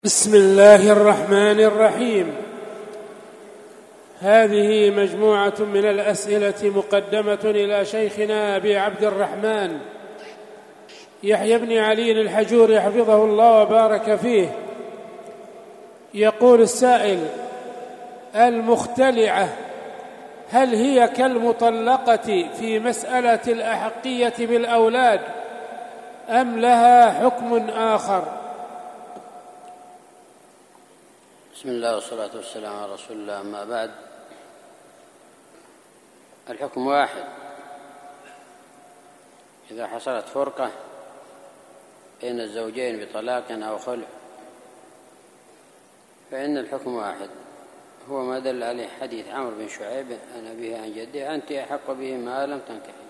بسم الله الرحمن الرحيم. هذه مجموعة من الأسئلة مقدمة إلى شيخنا أبي عبد الرحمن يحيى بن علي الحجوري حفظه الله وبارك فيه. يقول السائل: المختلعة هل هي كالمطلقة في مسألة الأحقية بالأولاد أم لها حكم آخر؟ بسم الله والصلاة والسلام على رسول الله، أما بعد، الحكم واحد. إذا حصلت فرقة بين الزوجين بطلاق أو خلع فإن الحكم واحد، هو ما دل عليه حديث عمرو بن شعيب عن أبيه عن جده: أنت أحق به ما لم تنكحي.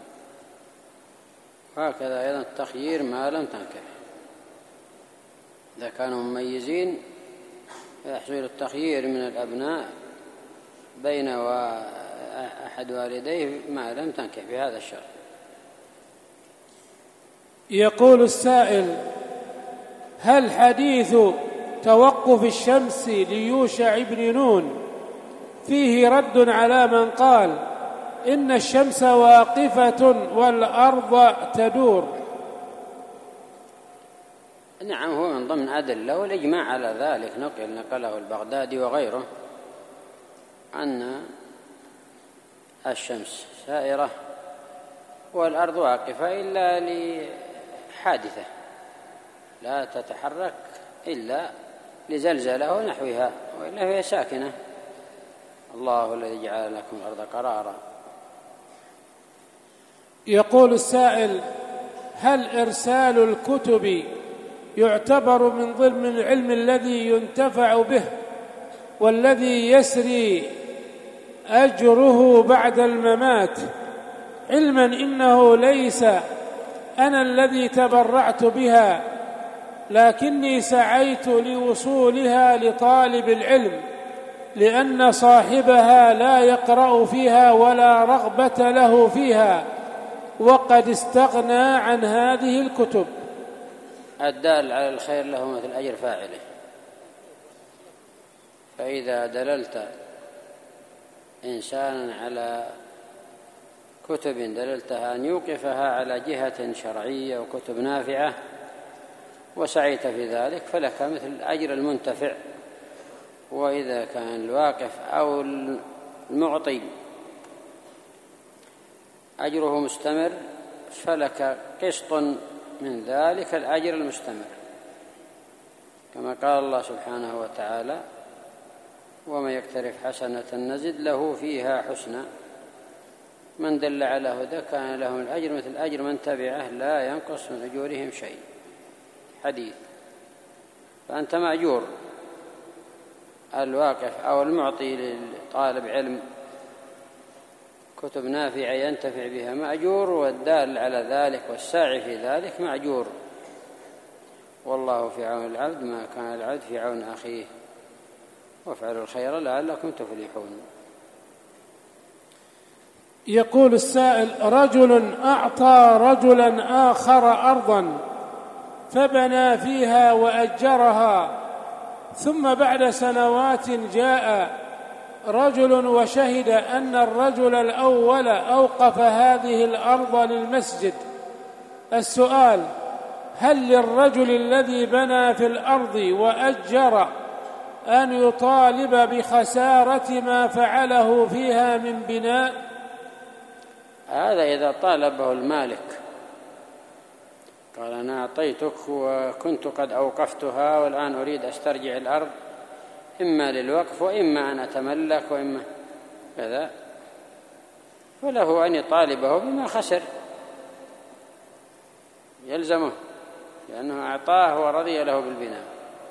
وهكذا أيضا التخيير ما لم تنكحي، إذا كانوا مميزين يحصل التخيير من الأبناء بين أحد والديه ما لم تنكح بهذا الشرط. يقول السائل: هل حديث توقف الشمس ليوشع بن نون فيه رد على من قال إن الشمس واقفة والأرض تدور؟ نعم، هو من ضمن أدلة والإجماع على ذلك، نقله البغدادي وغيره أن الشمس سائرة والأرض واقفة إلا لحادثة لا تتحرك إلا لزلزلة ونحوها، وإلا هي ساكنة. الله الذي جعل لكم الأرض قرارا. يقول السائل: هل إرسال الكتب يعتبر من ضمن العلم الذي ينتفع به والذي يسري أجره بعد الممات، علما إنه ليس أنا الذي تبرعت بها لكني سعيت لوصولها لطالب العلم لأن صاحبها لا يقرأ فيها ولا رغبة له فيها وقد استغنى عن هذه الكتب؟ الدال على الخير له مثل أجر فاعله. فإذا دللت إنسانا على كتب دللتها أن يوقفها على جهة شرعية وكتب نافعة وسعيت في ذلك فلك مثل أجر المنتفع. وإذا كان الواقف أو المعطي أجره مستمر فلك قسط من ذلك الأجر المستمر، كما قال الله سبحانه وتعالى: ومن يقترف حسنة نزد له فيها حسنا من دل على هدى كان لهم الأجر مثل أجر من تبعه لا ينقص من أجورهم شيء. حديث. فأنت مأجور، الواقف أو المعطي لطالب علم كتب نافعة ينتفع بها مأجور، والدال على ذلك والساعي في ذلك مأجور. والله في عون العبد ما كان العبد في عون أخيه، وافعلوا الخير لعلكم تفلحون. يقول السائل: رجل أعطى رجلا آخر أرضا فبنى فيها وأجرها، ثم بعد سنوات جاء رجل وشهد أن الرجل الأول أوقف هذه الأرض للمسجد. السؤال: هل للرجل الذي بنى في الأرض وأجر أن يطالب بخسارة ما فعله فيها من بناء؟ هذا إذا طالبه المالك قال: أنا أعطيتك وكنت قد أوقفتها والآن أريد أسترجع الأرض إما للوقف وإما أن أتملك وإما كذا، فله أن يطالبه بما خسر، يلزمه، لأنه أعطاه ورضي له بالبناء.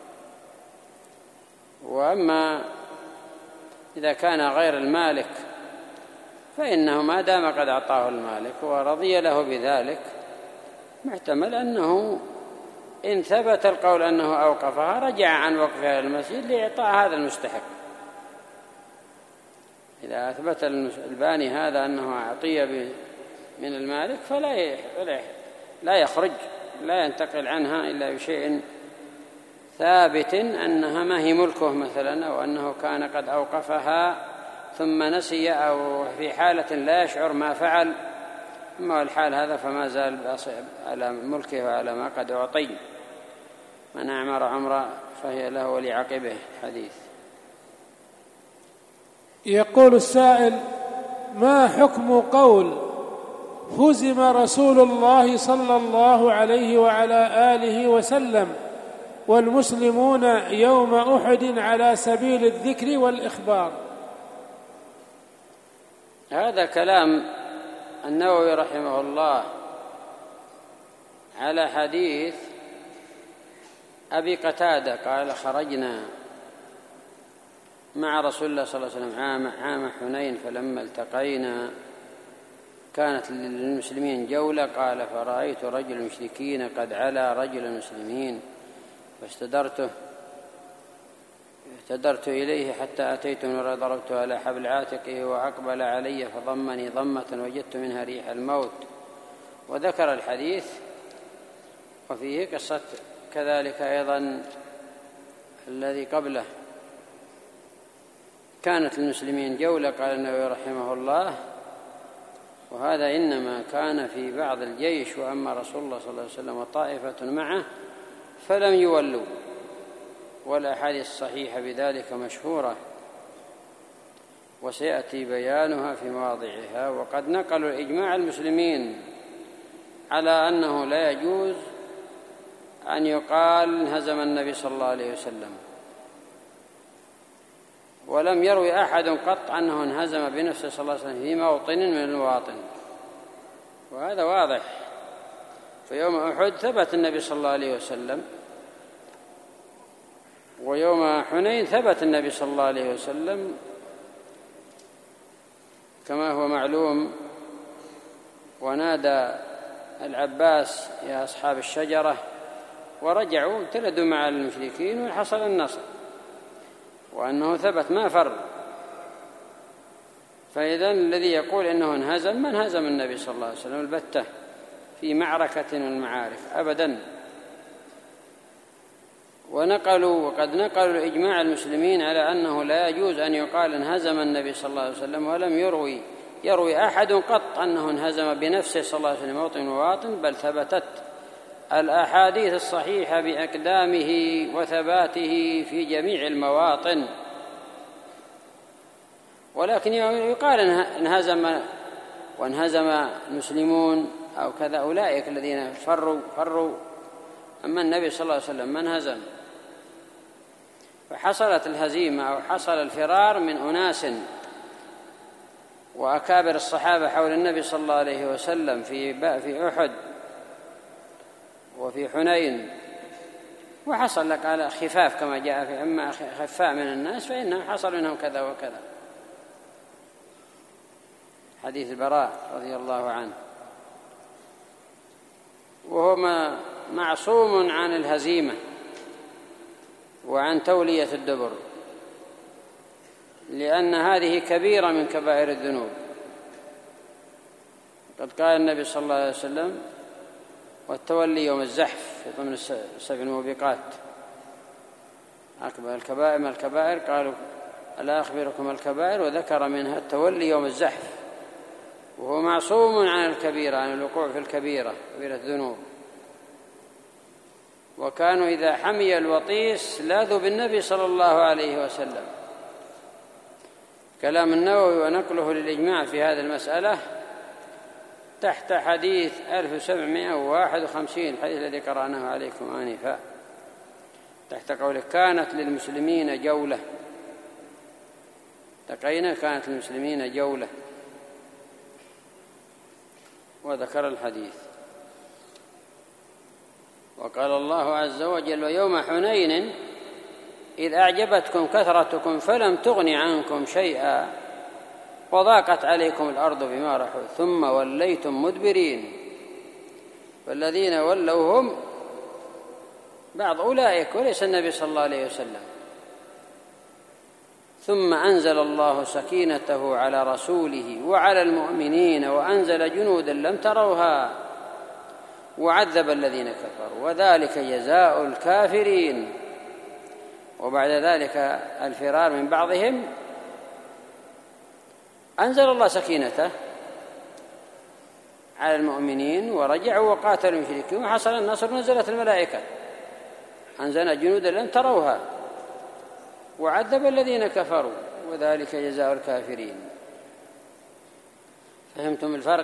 وأما إذا كان غير المالك فإنه ما دام قد أعطاه المالك ورضي له بذلك محتمل أنه إن ثبت القول أنه أوقفها رجع عن وقفها المسجد لإعطاء هذا المستحق. إذا أثبت الباني هذا أنه أعطي من المالك فلا يخرج، لا ينتقل عنها إلا بشيء ثابت أنها ما هي ملكه مثلا، أو أنه كان قد أوقفها ثم نسي، أو في حالة لا يشعر ما فعل. أما الحال هذا فما زال على ملكه وعلى ما قد أعطي. من أعمر عمره فهي له ولعقبه. حديث. يقول السائل: ما حكم قول هزم رسول الله صلى الله عليه وعلى آله وسلم والمسلمون يوم أحد على سبيل الذكر والإخبار؟ هذا كلام النووي رحمه الله على حديث أبي قتادة قال: خرجنا مع رسول الله صلى الله عليه وسلم عام حنين، فلما التقينا كانت للمسلمين جولة. قال: فرأيت رجل المشركين قد علا رجل المسلمين فاستدرت إليه حتى أتيت نورا ضربت على حبل عاتقه وأقبل علي فضمني ضمة وجدت منها ريح الموت. وذكر الحديث وفيه قصة كذلك أيضا الذي قبله. كانت للمسلمين جولة، قال النووي رحمه الله، وهذا إنما كان في بعض الجيش، وأما رسول الله صلى الله عليه وسلم وطائفة معه فلم يولوا. والأحاديث الصحيحة بذلك مشهورة وسيأتي بيانها في مواضعها. وقد نقلوا إجماع المسلمين على أنه لا يجوز أن يقال هزم النبي صلى الله عليه وسلم، ولم يروي أحد قط أنه انهزم بنفسه صلى الله عليه وسلم في موطن من المواطن، وهذا واضح. في يوم أحد ثبت النبي صلى الله عليه وسلم، ويوم حنين ثبت النبي صلى الله عليه وسلم كما هو معلوم. ونادى العباس: يا أصحاب الشجرة، ورجعوا ابتلدوا مع المشركين وحصل النصر، وأنه ثبت ما فر. فإذن الذي يقول إنه انهزم من هزم النبي صلى الله عليه وسلم البتة في معركة من المعارك أبدا. وقد نقلوا إجماع المسلمين على أنه لا يجوز أن يقال انهزم النبي صلى الله عليه وسلم، ولم يروي أحد قط أنه انهزم بنفسه صلى الله عليه وسلم موطن مواطن، بل ثبتت الأحاديث الصحيحة بأقدامه وثباته في جميع المواطن. ولكن يقال وانهزم المسلمون أو كذا، أولئك الذين فروا. أما النبي صلى الله عليه وسلم من هزم. فحصلت الهزيمة أو حصل الفرار من أناس وأكابر الصحابة حول النبي صلى الله عليه وسلم في أحد وفي حنين، وحصل لك على خفاف كما جاء في أما خفاء من الناس فإنه حصل منهم كذا وكذا. حديث البراء رضي الله عنه، وهو معصوم عن الهزيمة وعن تولية الدبر، لأن هذه كبيرة من كبائر الذنوب. قد قال النبي صلى الله عليه وسلم: والتولي يوم الزحف في ضمن 7 موبقات. أكبر الكبائر ما الكبائر؟ قالوا: ألا أخبركم الكبائر؟ وذكر منها التولي يوم الزحف، وهو معصوم عن الكبيرة، عن الوقوع في الكبيرة، كبيرة الذنوب. وكانوا إذا حمي الوطيس لاذوا بالنبي صلى الله عليه وسلم. كلام النووي ونقله للإجماع في هذه المسألة تحت حديث 1751، الحديث الذي قرأناه عليكم آنفا، تحت قوله: كانت للمسلمين جولة. تقينا كانت للمسلمين جولة، وذكر الحديث. وقال الله عز وجل: ويوم حنين إذ أعجبتكم كثرتكم فلم تغن عنكم شيئا وضاقت عليكم الأرض بما رحبت ثم وليتم مدبرين. فالذين ولوا هم بعض أولئك وليس النبي صلى الله عليه وسلم. ثم أنزل الله سكينته على رسوله وعلى المؤمنين وأنزل جنودا لم تروها وعذب الذين كفروا وذلك جزاء الكافرين. وبعد ذلك الفرار من بعضهم أنزل الله سكينته على المؤمنين ورجعوا وقاتلوا المشركين وحصل النصر، نزلت الملائكة أنزل جنودا لم تروها وعذب الذين كفروا وذلك جزاء الكافرين. فهمتم الفرق؟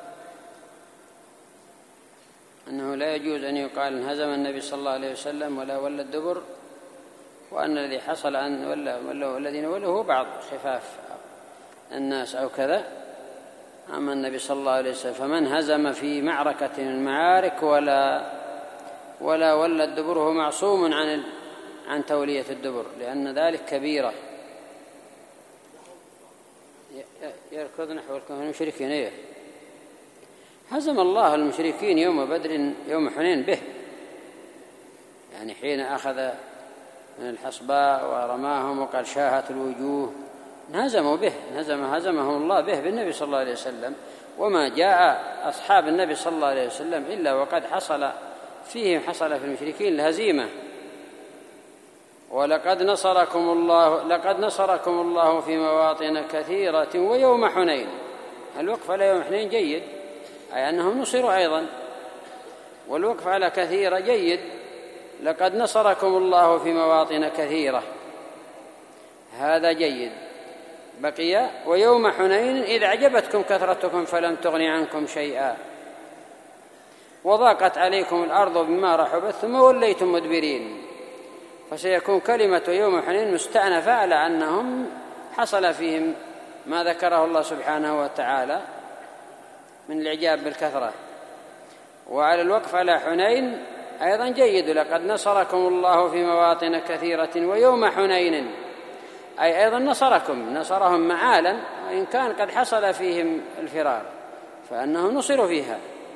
أنه لا يجوز أن يقال انهزم النبي صلى الله عليه وسلم ولا ولى الدبر، وأن الذي حصل أن والذين ولوا هو بعض خفاف الناس أو كذا. أما النبي صلى الله عليه وسلم فمن هزم في معركة من المعارك ولا ولى الدبر هو معصوم عن تولية الدبر، لأن ذلك كبيرة. يركض نحو المشركين. إيه؟ هزم الله المشركين يوم بدر يوم حنين به، يعني حين أخذ من الحصباء ورماهم وقال شاهت الوجوه، انهزموا به، هزمهم الله به بالنبي صلى الله عليه وسلم. وما جاء أصحاب النبي صلى الله عليه وسلم إلا وقد حصل في المشركين الهزيمة. لقد نصركم الله في مواطن كثيرة ويوم حنين. الوقف على يوم حنين جيد، أي أنهم نصروا أيضا، والوقف على كثيرة جيد. لقد نصركم الله في مواطن كثيرة، هذا جيد. بقي ويوم حنين إذ أعجبتكم كثرتكم فلم تغن عنكم شيئا وضاقت عليكم الأرض بما رحبت ثم وليتم مدبرين. فسيكون كلمة يوم حنين مستأنفة على أنهم حصل فيهم ما ذكره الله سبحانه وتعالى من الإعجاب بالكثرة. وعلى الوقف على حنين أيضا جيد. لقد نصركم الله في مواطن كثيرة ويوم حنين، أي أيضا نصرهم معالا، وإن كان قد حصل فيهم الفرار فأنه نصروا فيها.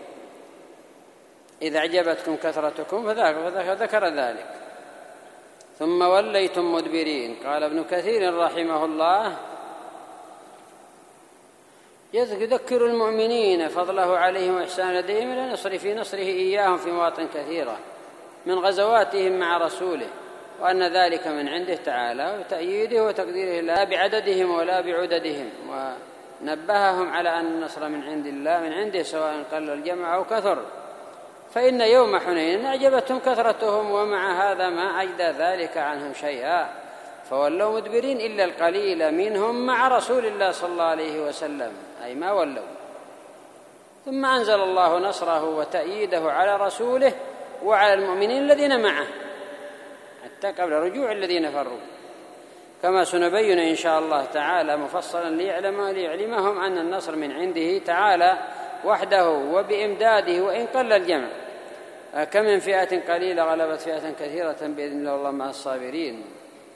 إذا أعجبتكم كثرتكم فذكر ذلك. ثم وليتم مدبرين. قال ابن كثير رحمه الله يذكر المؤمنين فضله عليهم وإحسان لديهم إلى نصره إياهم في مواطن كثيرة من غزواتهم مع رسوله، وأن ذلك من عنده تعالى وتأييده وتقديره لا بعددهم ولا بعددهم. ونبههم على أن النصر من عند الله من عنده سواء قل الجمع أو كثر. فإن يوم حنين أعجبتهم كثرتهم ومع هذا ما أجدى ذلك عنهم شيئا فولوا مدبرين إلا القليل منهم مع رسول الله صلى الله عليه وسلم، أي ما ولوا. ثم أنزل الله نصره وتأييده على رسوله وعلى المؤمنين الذين معه حتى قبل رجوع الذين فروا، كما سنبين إن شاء الله تعالى مفصلا ليعلمهم أن النصر من عنده تعالى وحده وبإمداده وإن قل الجمع. كم من فئة قليلة غلبت فئة كثيرة بإذن الله مع الصابرين.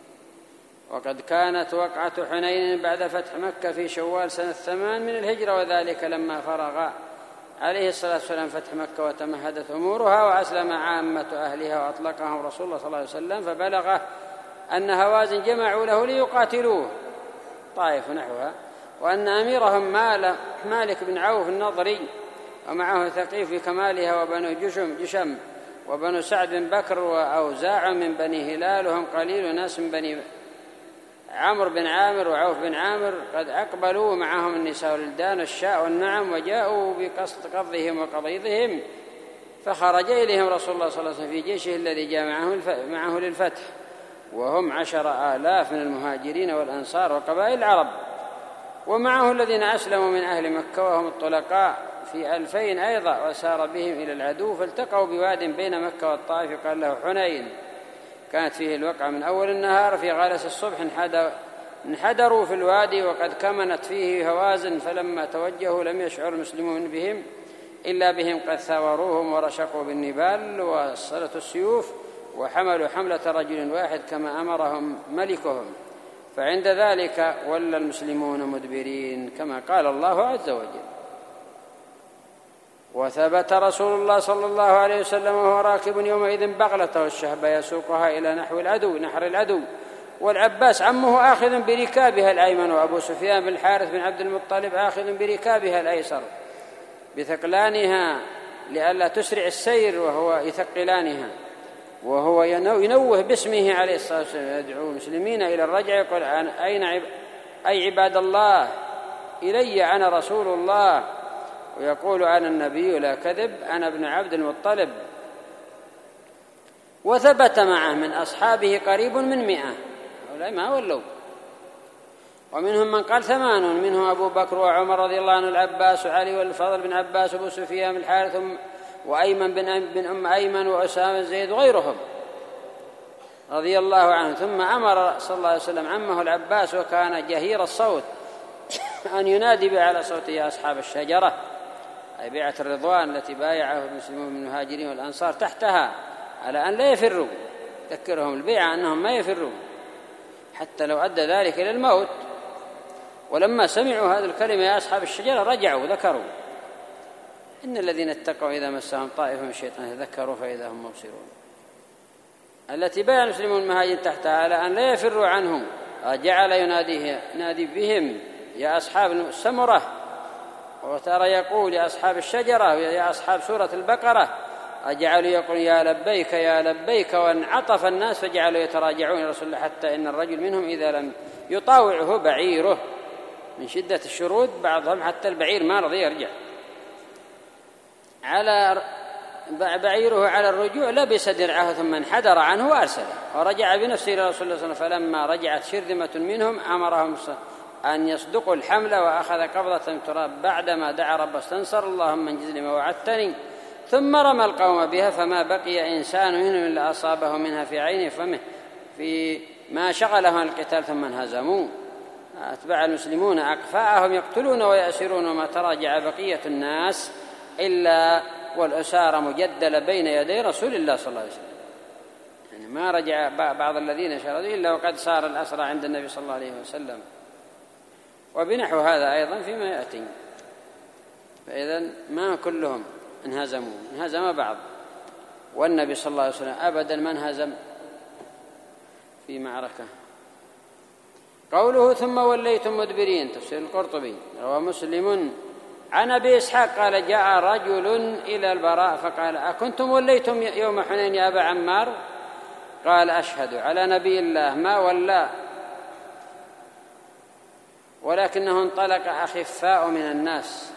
وقد كانت وقعة حنين بعد فتح مكة في شوال سنة 8 من الهجرة، وذلك لما فرغ عليه الصلاة والسلام فتح مكة وتمهدت أمورها وأسلم عامة أهلها وأطلقهم رسول الله صلى الله عليه وسلم، فبلغ أن هوازن جمعوا له ليقاتلوه طائف نحوها، وأن أميرهم مالك بن عوف النضري ومعه ثقيف بكمالها وبنو جشم وبنو سعد بن بكر وأوزاع من بني هلال وهم قليل ناس من بني عمرو بن عامر وعوف بن عامر قد أقبلوا معهم النساء والولدان والشاء والنعم وجاءوا بقصد قبضهم وقضيضهم، فخرج إليهم رسول الله صلى الله عليه وسلم في جيشه الذي جاء معه للفتح، وهم 10,000 من المهاجرين والأنصار وقبائل العرب، ومعه الذين أسلموا من أهل مكة وهم الطلقاء في 2000 أيضا، وسار بهم إلى العدو فالتقوا بواد بين مكة والطائف قال له حنين، كانت فيه الوقعة من أول النهار في غالس الصبح انحدروا في الوادي وقد كمنت فيه هوازن، فلما توجهوا لم يشعر المسلمون بهم إلا بهم قد ثاوروهم ورشقوا بالنبال وصلت السيوف وحملوا حملة رجل واحد كما أمرهم ملكهم، فعند ذلك ولى المسلمون مدبرين كما قال الله عز وجل. وثبت رسول الله صلى الله عليه وسلم وهو راكب يومئذ بغلته الشهب يسوقها إلى نحر العدو، والعباس عمه آخذ بركابها الأيمن، وأبو سفيان بن الحارث بن عبد المطلب آخذ بركابها الأيسر بثقلانها لئلا تسرع السير وهو يثقلانها، وهو ينوه باسمه عليه الصلاة والسلام، يدعو المسلمين إلى الرجع، يقول أين أي عباد الله إلي أنا رسول الله، ويقول أنا النبي لا كذب، أنا ابن عبد المطلب. وثبت معه من أصحابه قريب من 100، هؤلاء ما ولوا، ومنهم من قال 8، منهم أبو بكر وعمر رضي الله عنه، العباس وعلي والفضل بن عباس وأبو سفيان بن الحارث وأيمن بن أم أيمن وأسامة زيد وغيرهم رضي الله عنه. ثم أمر صلى الله عليه وسلم عمه العباس، وكان جهير الصوت، أن ينادي به على صوته: يا أصحاب الشجرة، أي بيعة الرضوان التي بايعه المسلمون من المهاجرين والأنصار تحتها، على أن لا يفروا، ذكرهم البيعة أنهم ما يفروا حتى لو أدى ذلك إلى الموت. ولما سمعوا هذه الكلمة يا أصحاب الشجرة رجعوا ذكروا: إن الذين اتقوا إذا مسهم طائف من الشيطان تذكروا فإذا هم مبصرون، التي بايع المسلمون المهاجرين تحتها على أن لا يفروا عنهم. جعل ينادي بهم: يا أصحاب السمرة، وترى يقول: يا أصحاب الشجرة، يا أصحاب سورة البقرة. جعلوا يقول: يا لبيك يا لبيك، وانعطف الناس فجعلوا يتراجعون إلى رسول الله، حتى إن الرجل منهم إذا لم يطاوعه بعيره من شدة الشرود، بعضهم حتى البعير ما رضي يرجع على بعيره على الرجوع، لبس درعه ثم انحدر عنه وأرسله، ورجع بنفسه إلى رسول الله صلى الله عليه وسلم. فلما رجعت شرذمة منهم أمرهم أن يصدقوا الحمل، وأخذ قبضة من تراب بعدما دعا ربه استنصر: اللهم انجز لي ما وعدتني. ثم رمى القوم بها، فما بقي إنسان منهم إلا أصابه منها في عينه فمه، في ما شغلهم عن القتال، ثم انهزموا. أتبع المسلمون أقفاءهم يقتلون ويأسرون، وما تراجع بقية الناس إلا والأسارى مجدلة بين يدي رسول الله صلى الله عليه وسلم. يعني ما رجع بعض الذين شردوا إلا وقد صار الأسرى عند النبي صلى الله عليه وسلم. وبنحو هذا أيضا فيما يأتي. فإذا ما كلهم انهزموا، انهزم بعض، والنبي صلى الله عليه وسلم أبدا ما انهزم في معركة. قوله: ثم وليتم مدبرين، تفسير القرطبي. روى مسلم عن أبي إسحاق قال: جاء رجل إلى البراء فقال: أكنتم وليتم يوم حنين يا أبا عمار؟ قال: أشهد على نبي الله ما ولى، ولكنه انطلق أخفاء من الناس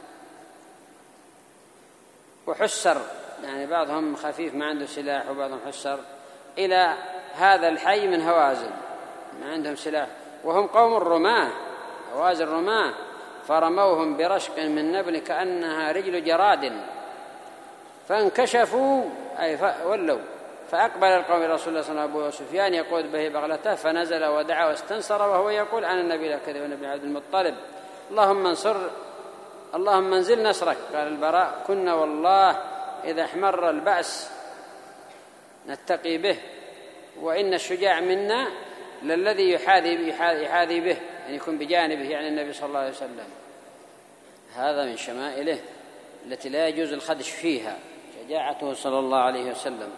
وحسر، يعني بعضهم خفيف ما عنده سلاح وبعضهم حسر، إلى هذا الحي من هوازن ما عندهم سلاح، وهم قوم الرماة، هوازن الرماة، فرموهم برشق من نبل كأنها رجل جراد، فانكشفوا أي ولوا. فأقبل القوم رسول الله صلى الله عليه وسلم، أبو سفيان يقود به بغلته، فنزل ودعا واستنصر وهو يقول: أنا النبي لا كذب ونبي عبد المطلب، اللهم انزل نصرك. قال البراء: كنا والله إذا احمر البأس نتقي به، وإن الشجاع منا للذي يحاذي به، يعني يكون بجانبه، يعني النبي صلى الله عليه وسلم. هذا من شمائله التي لا يجوز الخدش فيها، شجاعته صلى الله عليه وسلم.